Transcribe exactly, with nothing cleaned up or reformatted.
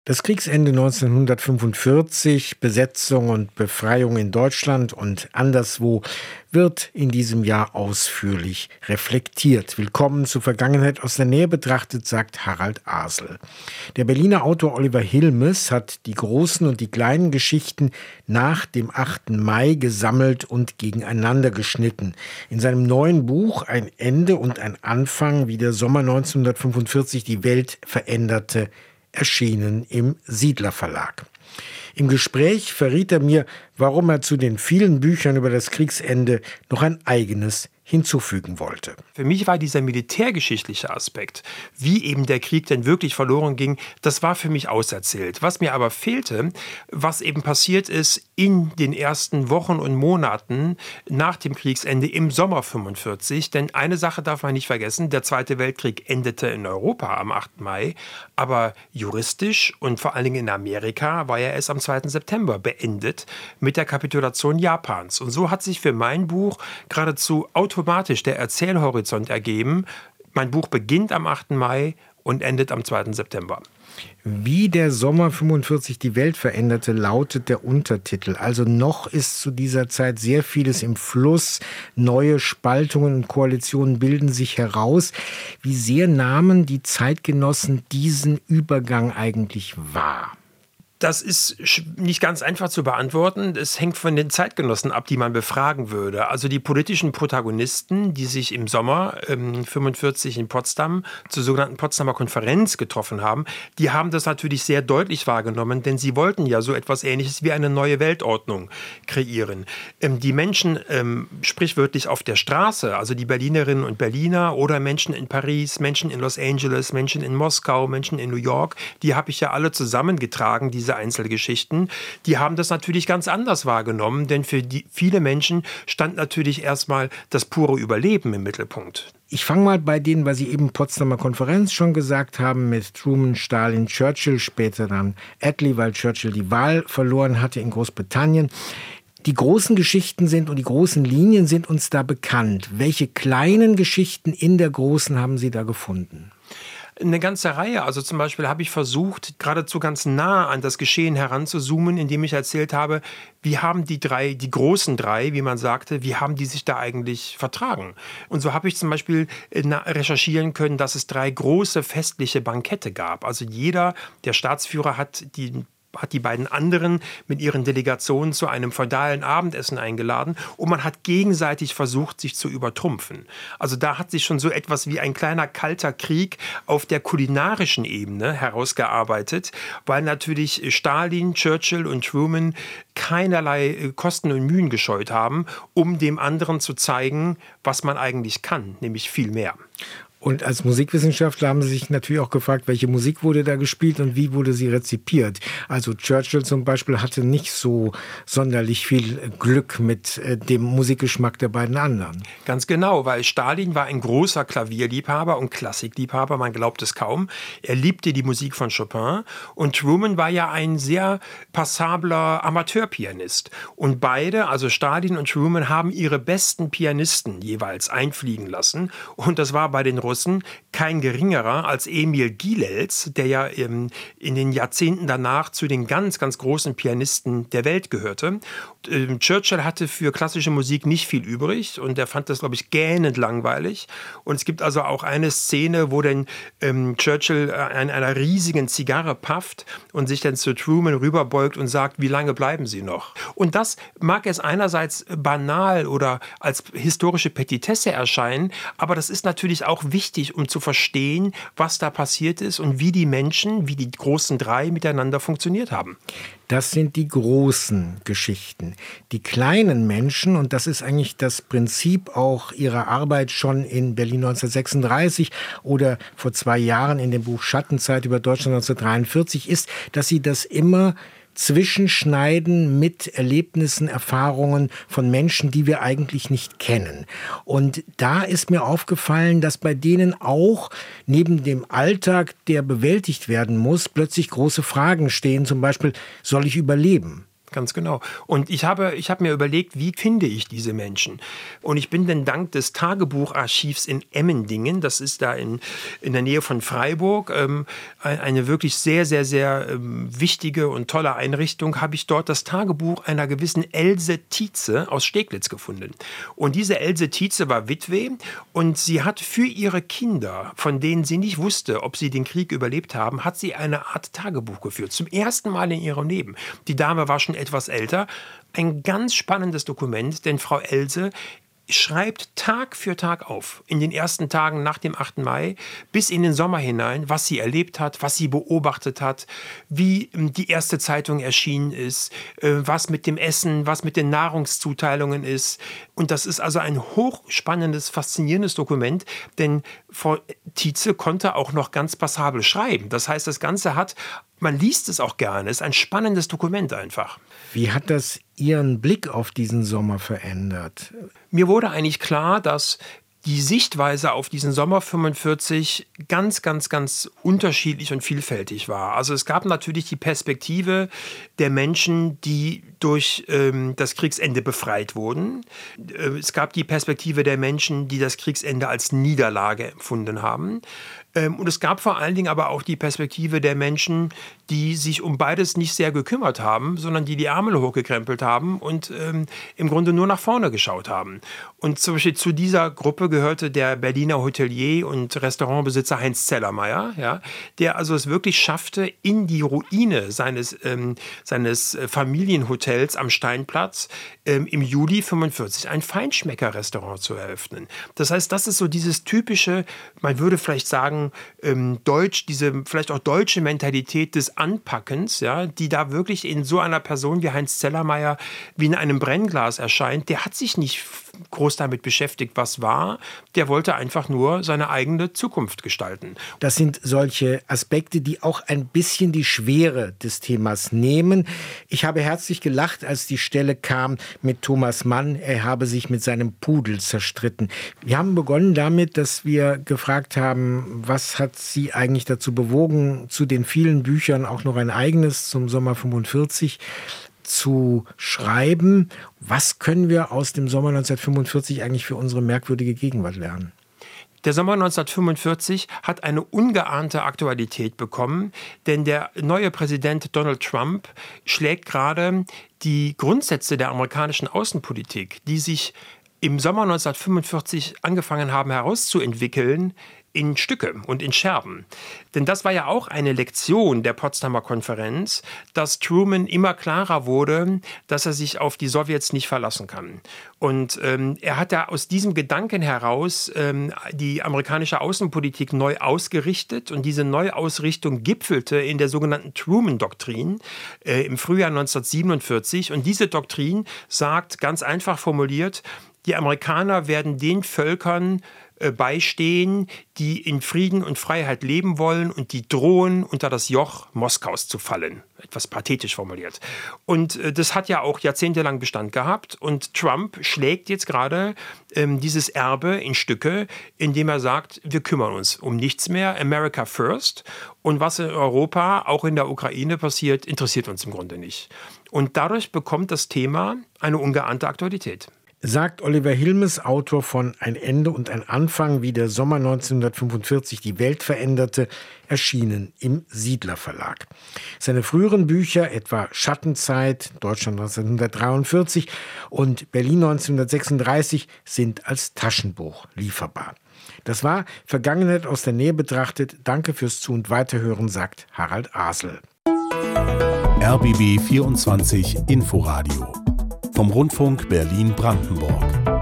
Das Kriegsende neunzehnhundertfünfundvierzig, Besetzung und Befreiung in Deutschland und anderswo wird in diesem Jahr ausführlich reflektiert. Willkommen zu Vergangenheit aus der Nähe betrachtet, sagt Harald Asel. Der Berliner Autor Oliver Hilmes hat die großen und die kleinen Geschichten nach dem achten Mai gesammelt und gegeneinander geschnitten. In seinem neuen Buch Ein Ende und ein Anfang, wie der Sommer neunzehnhundertfünfundvierzig die Welt veränderte, erschienen im Siedler Verlag. Im Gespräch verriet er mir, warum er zu den vielen Büchern über das Kriegsende noch ein eigenes hinzufügen wollte. Für mich war dieser militärgeschichtliche Aspekt, wie eben der Krieg denn wirklich verloren ging, das war für mich auserzählt. Was mir aber fehlte, was eben passiert ist in den ersten Wochen und Monaten nach dem Kriegsende im Sommer fünfundvierzig. Denn eine Sache darf man nicht vergessen, der Zweite Weltkrieg endete in Europa am achten Mai, aber juristisch und vor allen Dingen in Amerika war er erst am zweiten September beendet mit der Kapitulation Japans. Und so hat sich für mein Buch geradezu automatisch der Erzählhorizont ergeben. Mein Buch beginnt am achten Mai und endet am zweiten September. Wie der Sommer fünfundvierzig die Welt veränderte, lautet der Untertitel. Also noch ist zu dieser Zeit sehr vieles im Fluss. Neue Spaltungen und Koalitionen bilden sich heraus. Wie sehr nahmen die Zeitgenossen diesen Übergang eigentlich wahr? Das ist nicht ganz einfach zu beantworten. Es hängt von den Zeitgenossen ab, die man befragen würde. Also die politischen Protagonisten, die sich im Sommer ähm, fünfundvierzig in Potsdam zur sogenannten Potsdamer Konferenz getroffen haben, die haben das natürlich sehr deutlich wahrgenommen, denn sie wollten ja so etwas Ähnliches wie eine neue Weltordnung kreieren. Ähm, die Menschen, ähm, sprichwörtlich auf der Straße, also die Berlinerinnen und Berliner oder Menschen in Paris, Menschen in Los Angeles, Menschen in Moskau, Menschen in New York, die habe ich ja alle zusammengetragen, diese Einzelgeschichten, die haben das natürlich ganz anders wahrgenommen, denn für die, viele Menschen stand natürlich erstmal das pure Überleben im Mittelpunkt. Ich fange mal bei denen, weil Sie eben Potsdamer Konferenz schon gesagt haben, mit Truman, Stalin, Churchill, später dann Attlee, weil Churchill die Wahl verloren hatte in Großbritannien. Die großen Geschichten sind und die großen Linien sind uns da bekannt. Welche kleinen Geschichten in der großen haben Sie da gefunden? Eine ganze Reihe. Also zum Beispiel habe ich versucht, geradezu ganz nah an das Geschehen heranzuzoomen, indem ich erzählt habe, wie haben die drei, die großen drei, wie man sagte, wie haben die sich da eigentlich vertragen? Und so habe ich zum Beispiel recherchieren können, dass es drei große festliche Bankette gab. Also jeder der Staatsführer hat die hat die beiden anderen mit ihren Delegationen zu einem feudalen Abendessen eingeladen und man hat gegenseitig versucht, sich zu übertrumpfen. Also da hat sich schon so etwas wie ein kleiner kalter Krieg auf der kulinarischen Ebene herausgearbeitet, weil natürlich Stalin, Churchill und Truman keinerlei Kosten und Mühen gescheut haben, um dem anderen zu zeigen, was man eigentlich kann, nämlich viel mehr. Und als Musikwissenschaftler haben Sie sich natürlich auch gefragt, welche Musik wurde da gespielt und wie wurde sie rezipiert. Also Churchill zum Beispiel hatte nicht so sonderlich viel Glück mit dem Musikgeschmack der beiden anderen. Ganz genau, weil Stalin war ein großer Klavierliebhaber und Klassikliebhaber, man glaubt es kaum. Er liebte die Musik von Chopin und Truman war ja ein sehr passabler Amateurpianist. Und beide, also Stalin und Truman, haben ihre besten Pianisten jeweils einfliegen lassen und das war bei den Russen kein geringerer als Emil Gilels, der ja in den Jahrzehnten danach zu den ganz, ganz großen Pianisten der Welt gehörte. Churchill hatte für klassische Musik nicht viel übrig und er fand das, glaube ich, gähnend langweilig. Und es gibt also auch eine Szene, wo dann ähm, Churchill an einer riesigen Zigarre pafft und sich dann zu Truman rüberbeugt und sagt, wie lange bleiben Sie noch? Und das mag es einerseits banal oder als historische Petitesse erscheinen, aber das ist natürlich auch wichtig, wichtig, um zu verstehen, was da passiert ist und wie die Menschen, wie die großen drei miteinander funktioniert haben. Das sind die großen Geschichten. Die kleinen Menschen, und das ist eigentlich das Prinzip auch Ihrer Arbeit schon in Berlin neunzehnhundertsechsunddreißig oder vor zwei Jahren in dem Buch Schattenzeit über Deutschland neunzehnhundertdreiundvierzig, ist, dass Sie das immer zwischenschneiden mit Erlebnissen, Erfahrungen von Menschen, die wir eigentlich nicht kennen. Und da ist mir aufgefallen, dass bei denen auch neben dem Alltag, der bewältigt werden muss, plötzlich große Fragen stehen. Zum Beispiel, soll ich überleben? Ganz genau. Und ich habe, ich habe mir überlegt, wie finde ich diese Menschen? Und ich bin dann dank des Tagebucharchivs in Emmendingen, das ist da in, in der Nähe von Freiburg, ähm, eine wirklich sehr, sehr, sehr ähm, wichtige und tolle Einrichtung, habe ich dort das Tagebuch einer gewissen Else Tietze aus Steglitz gefunden. Und diese Else Tietze war Witwe und sie hat für ihre Kinder, von denen sie nicht wusste, ob sie den Krieg überlebt haben, hat sie eine Art Tagebuch geführt. Zum ersten Mal in ihrem Leben. Die Dame war schon etwas älter. Ein ganz spannendes Dokument, denn Frau Else schreibt Tag für Tag auf, in den ersten Tagen nach dem achten Mai bis in den Sommer hinein, was sie erlebt hat, was sie beobachtet hat, wie die erste Zeitung erschienen ist, was mit dem Essen, was mit den Nahrungszuteilungen ist. Und das ist also ein hochspannendes, faszinierendes Dokument, denn Frau Tietze konnte auch noch ganz passabel schreiben. Das heißt, das Ganze hat, man liest es auch gerne, es ist ein spannendes Dokument einfach. Wie hat das Ihren Blick auf diesen Sommer verändert? Mir wurde eigentlich klar, dass die Sichtweise auf diesen Sommer fünfundvierzig ganz, ganz, ganz unterschiedlich und vielfältig war. Also es gab natürlich die Perspektive der Menschen, die durch ähm, das Kriegsende befreit wurden. Äh, es gab die Perspektive der Menschen, die das Kriegsende als Niederlage empfunden haben. Ähm, und es gab vor allen Dingen aber auch die Perspektive der Menschen, die sich um beides nicht sehr gekümmert haben, sondern die die Ärmel hochgekrempelt haben und ähm, im Grunde nur nach vorne geschaut haben. Und zum Beispiel zu dieser Gruppe gehörte der Berliner Hotelier und Restaurantbesitzer Heinz Zellermeier, ja, der also es wirklich schaffte, in die Ruine seines, ähm, seines Familienhotels am Steinplatz ähm, im Juli fünfundvierzig ein Feinschmecker-Restaurant zu eröffnen. Das heißt, das ist so dieses typische, man würde vielleicht sagen, ähm, deutsch, diese vielleicht auch deutsche Mentalität des Anpackens, ja, die da wirklich in so einer Person wie Heinz Zellermeier wie in einem Brennglas erscheint. Der hat sich nicht groß damit beschäftigt, was war. Der wollte einfach nur seine eigene Zukunft gestalten. Das sind solche Aspekte, die auch ein bisschen die Schwere des Themas nehmen. Ich habe herzlich gelacht, als die Stelle kam mit Thomas Mann. Er habe sich mit seinem Pudel zerstritten. Wir haben begonnen damit, dass wir gefragt haben, was hat Sie eigentlich dazu bewogen, zu den vielen Büchern auch noch ein eigenes zum Sommer fünfundvierzig zu schreiben. Was können wir aus dem Sommer neunzehnhundertfünfundvierzig eigentlich für unsere merkwürdige Gegenwart lernen? Der Sommer neunzehnhundertfünfundvierzig hat eine ungeahnte Aktualität bekommen, denn der neue Präsident Donald Trump schlägt gerade die Grundsätze der amerikanischen Außenpolitik, die sich im Sommer neunzehnhundertfünfundvierzig angefangen haben herauszuentwickeln, in Stücke und in Scherben. Denn das war ja auch eine Lektion der Potsdamer Konferenz, dass Truman immer klarer wurde, dass er sich auf die Sowjets nicht verlassen kann. Und ähm, er hat ja aus diesem Gedanken heraus ähm, die amerikanische Außenpolitik neu ausgerichtet und diese Neuausrichtung gipfelte in der sogenannten Truman-Doktrin äh, im Frühjahr neunzehnhundertsiebenundvierzig. Und diese Doktrin sagt, ganz einfach formuliert, die Amerikaner werden den Völkern beistehen, die in Frieden und Freiheit leben wollen und die drohen, unter das Joch Moskaus zu fallen. Etwas pathetisch formuliert. Und äh, das hat ja auch jahrzehntelang Bestand gehabt. Und Trump schlägt jetzt gerade ähm, dieses Erbe in Stücke, indem er sagt, wir kümmern uns um nichts mehr, America first. Und was in Europa, auch in der Ukraine passiert, interessiert uns im Grunde nicht. Und dadurch bekommt das Thema eine ungeahnte Aktualität. Sagt Oliver Hilmes, Autor von Ein Ende und ein Anfang, wie der Sommer neunzehnhundertfünfundvierzig die Welt veränderte, erschienen im Siedler Verlag. Seine früheren Bücher, etwa Schattenzeit, Deutschland neunzehnhundertdreiundvierzig und Berlin neunzehnhundertsechsunddreißig, sind als Taschenbuch lieferbar. Das war Vergangenheit aus der Nähe betrachtet. Danke fürs Zu- und Weiterhören, sagt Harald Asel. R B B vierundzwanzig Inforadio vom Rundfunk Berlin-Brandenburg.